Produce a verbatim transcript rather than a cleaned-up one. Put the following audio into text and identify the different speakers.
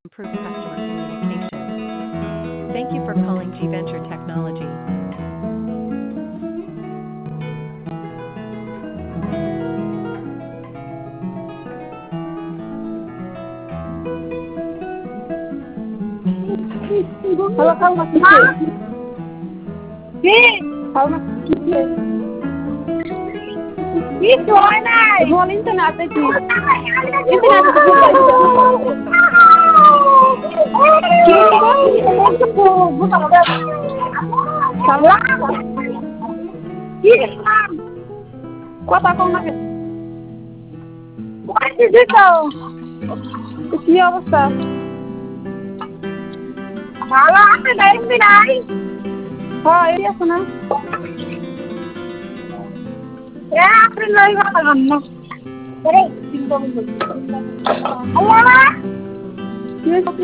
Speaker 1: improve customer communication. Thank you for calling G Venture Technology.
Speaker 2: Halo, kamu masih di? Kamu masih di? Itu mana? Mau internet aja di. Internet aja di. Kini kan internet sepuluh, bukan ada. Salah. Kini kan. Kuat aku nggak? Bukan di kau. Siapa sah? Salah, apa dah ini dah? Oh, ini apa nak? Ya, apa lagi apa kamu? Cari, tinggal dulu. Allah.